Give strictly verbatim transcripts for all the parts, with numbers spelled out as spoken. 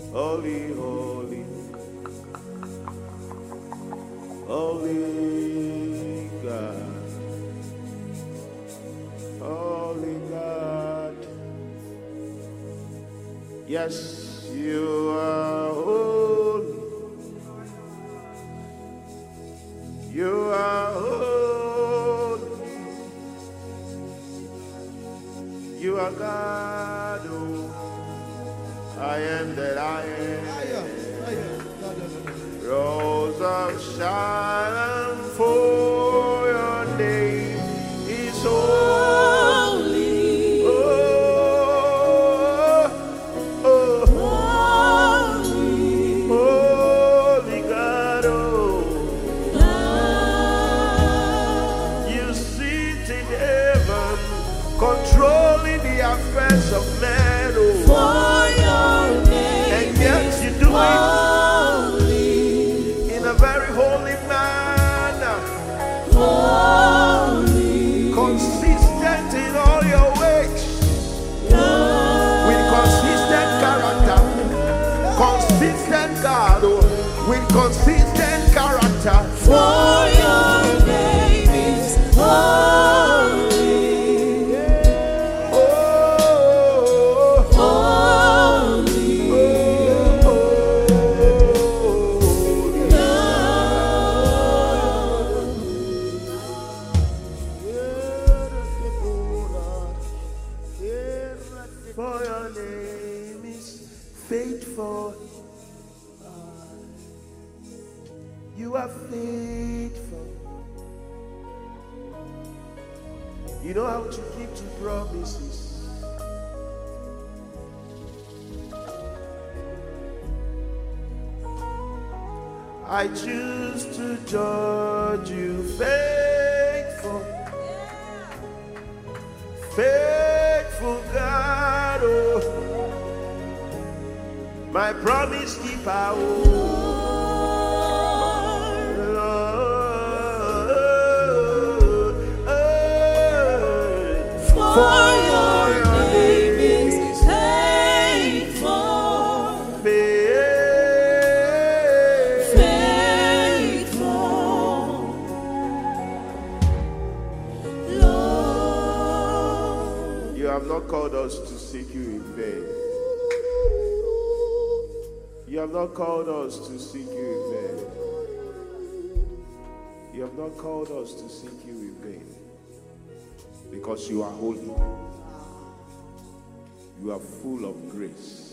Holy, holy, holy God, holy God. Yes, you are holy. You are holy. You are God. Oh, I am that I am. Rose of Sharon, for your name is holy. Oh, oh, holy, holy God. Oh, you sit in heaven, controlling the affairs of men. Oh, for your name, and yet you do it in a very holy manner. Holy, consistent in all your ways, with consistent character, consistent God, oh, with consistent character. For your name is holy. Oh, holy, oh, for your name is faithful. You are faithful. You know how to keep to promises. I choose to judge you faithful. Faithful God, oh, my promise keeper, oh, Lord, oh, for your name is faithful, faithful, Lord. You have not called us to seek you in vain. You have not called us to seek you in vain. You have not called us to seek you in vain. Because you are holy. You are full of grace.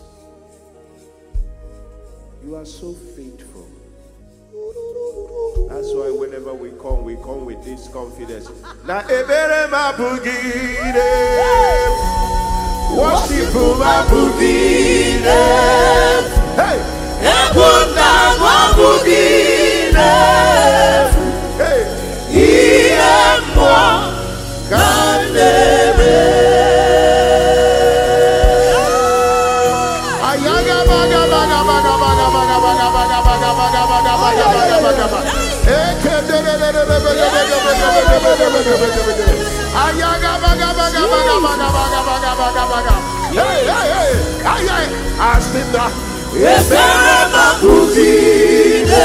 You are so faithful. That's why whenever we come, we come with this confidence. Na ebere mabugide, worship mabugide. Hey, ebuna mabugide. Hey, iemwa kanebe. Ayaga baga baga baga baga baga baga baga baga baga baga baga baga baga. Ayaga baga baga baga baga baga baga baga baga. Hey hey hey, ay ay, asinda. Ebere mabugide,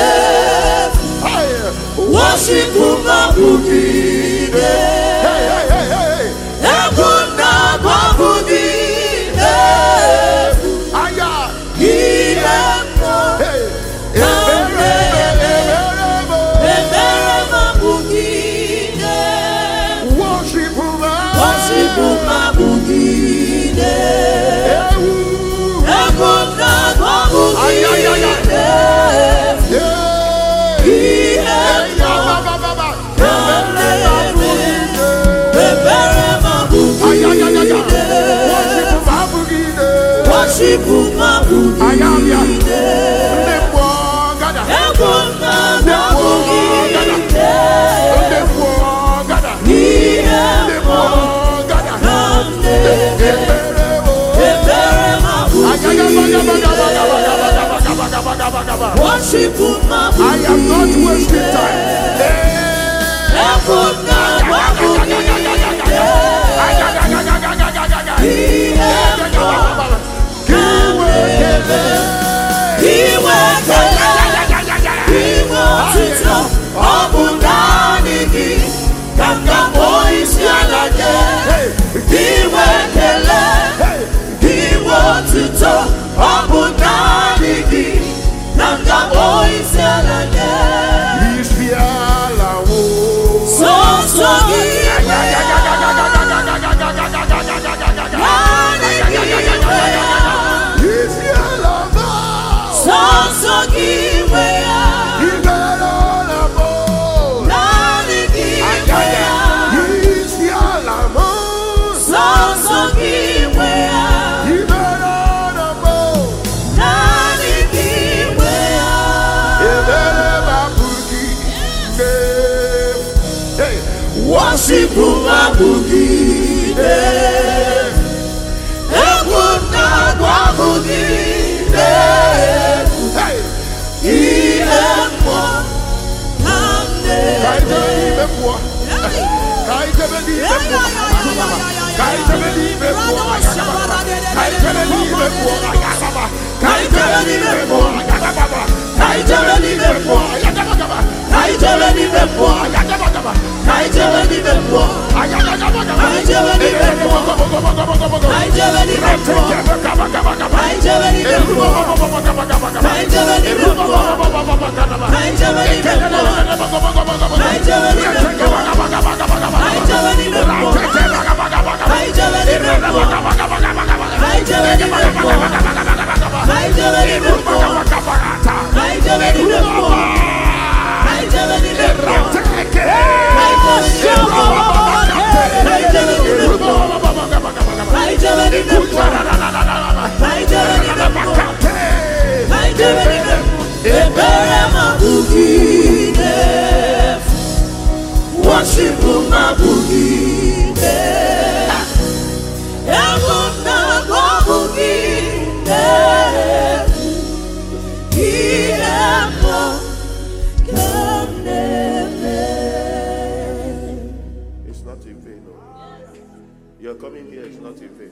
worship mabugide. Hey hey hey hey, ebuna mabugide. Aya, iremo. Hey, ebere ebere mabugide, worship mabugide. Ebuna mabugide. Worship mabugide. Ebuna mabugide. Worship mabugide. I am not wasting time. Ebuna mabugide. Wasipuma bugide, ekuna kwa bugide, iemwa hamne. Kaite believe kwa, kaite believe kwa, kaite believe kwa, kaite believe kwa, kaite believe kwa, kaite believe kwa, kaite believe kwa, I tell you the poor. I tell you the poor. I tell you the poor. I tell you the poor. I tell you the poor. I tell you the poor. I tell you the poor. I tell you the poor. I tell you the poor. I tell you the poor. I tell you the poor. I tell you the poor. I tell you the poor. I tell you the poor. You're coming here, it's not in vain.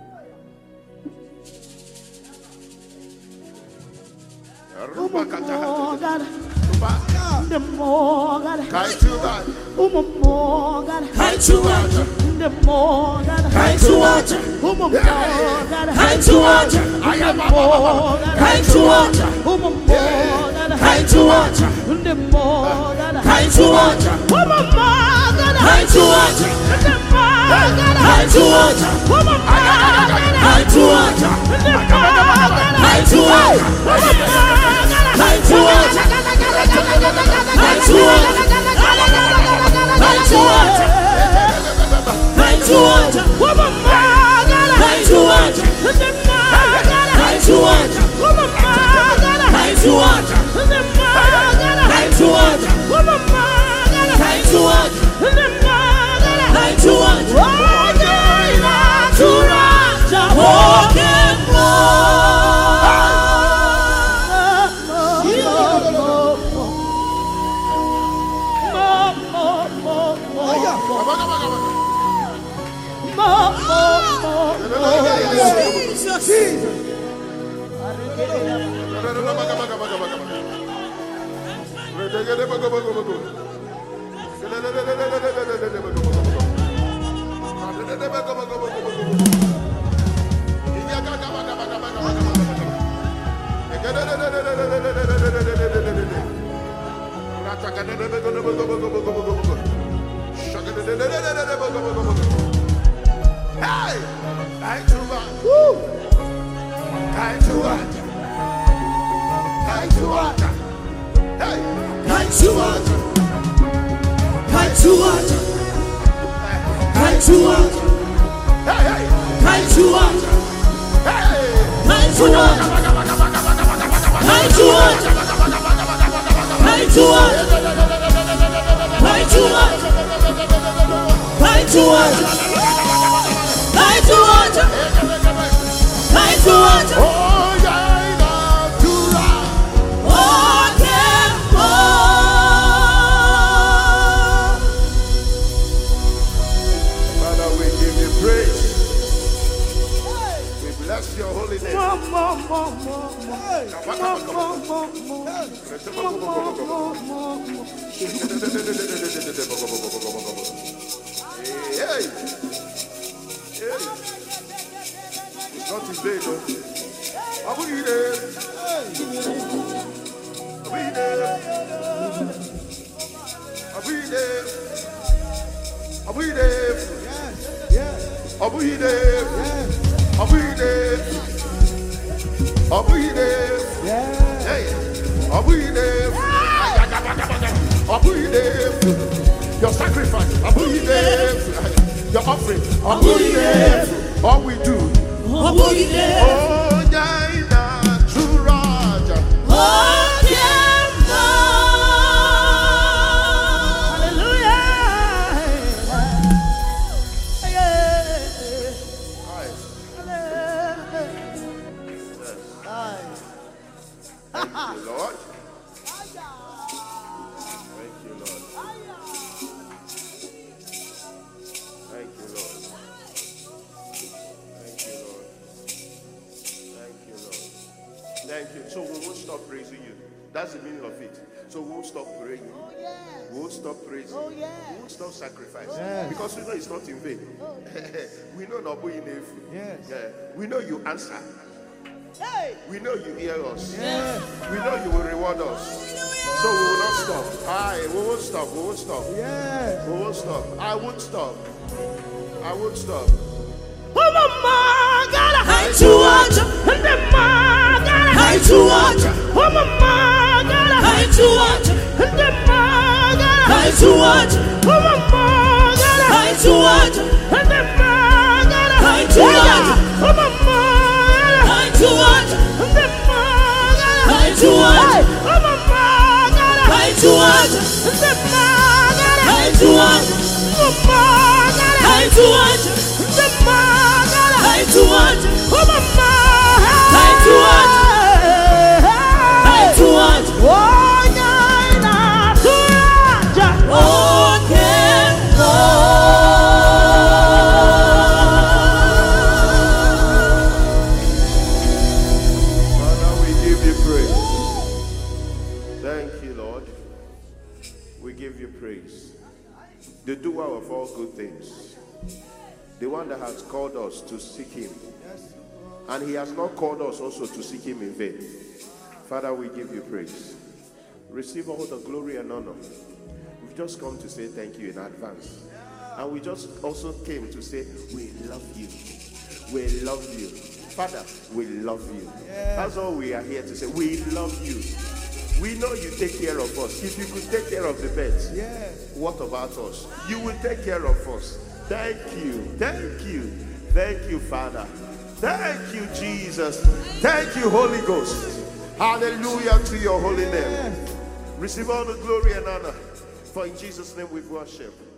The more God, I too bad. More God, I too bad. The more God, I too bad. More God, I too bad. I am more God, I too bad. More God, I too bad. The more God, I too bad. More God, I too bad. The more God, I too bad. More God, I too bad. The more God, I too bad. I too bad. I too much. I too much. I too much. I too much. I too much. I too much. I too much. I too much. I too much. Hey, I too much. Woo. I too much. I too much. Hey, I too much. I too much. I too much. Hey, hey, I too much. Hey, I too much. I too much. I too much. I too much. I too much. I too much. I too much. Oh, yeah, too much. Oh, yeah, Father, we give you praise. We bless your holy name. Hey, hey. It's not his day, though. I'll be there. I'll be there. I'll be there. I'll be there. I'll be there. I'll be there. I'll be there. Hey. Your sacrifice, your offering, all we do. Oh, Jaina, true Raja. So we won't stop praising you. That's the meaning of it. So we won't stop praying. Oh, yes. We won't stop praising. Oh, yes. We won't stop sacrificing. Oh, yes. Because we know it's not in vain. Oh, yes. We know not being in yes. Yeah. We know you answer. Hey. We know you hear us. Yes. We know you will reward us. So we will not stop. Aye, we won't stop. We won't stop. Yes. We won't stop. I won't stop. I won't stop. Oh, mama, gotta hide to watch. And the mama gotta hide to watch. Oh, mama, gotta hide to watch. And the mama gotta hide to watch. Oh, mama, gotta hide to watch. And the mama gotta hide to watch. Oh, mama, gotta hide to watch. And the mama gotta hide to watch. Oh, mama, gotta hide to watch. And the mama gotta hide to watch. Oh, mama, gotta hide to watch. The mama gotta hide to watch. Oh, mama, hide to watch. Hide to watch. Oh, Naina, to watch. Oh, Kembo. Father, we give you praise. Thank you, Lord. We give you praise. The doer of all good things. The one that has called us to seek him. And he has not called us also to seek him in vain. Father, we give you praise. Receive all the glory and honor. We've just come to say thank you in advance. And we just also came to say, we love you. We love you. Father, we love you. That's all we are here to say. We love you. We know you take care of us. If you could take care of the beds, what about us? You will take care of us. Thank you, thank you, thank you, Father. Thank you, Jesus. Thank you, Holy Ghost. Hallelujah to your holy name. Receive all the glory and honor. For in Jesus' name we worship.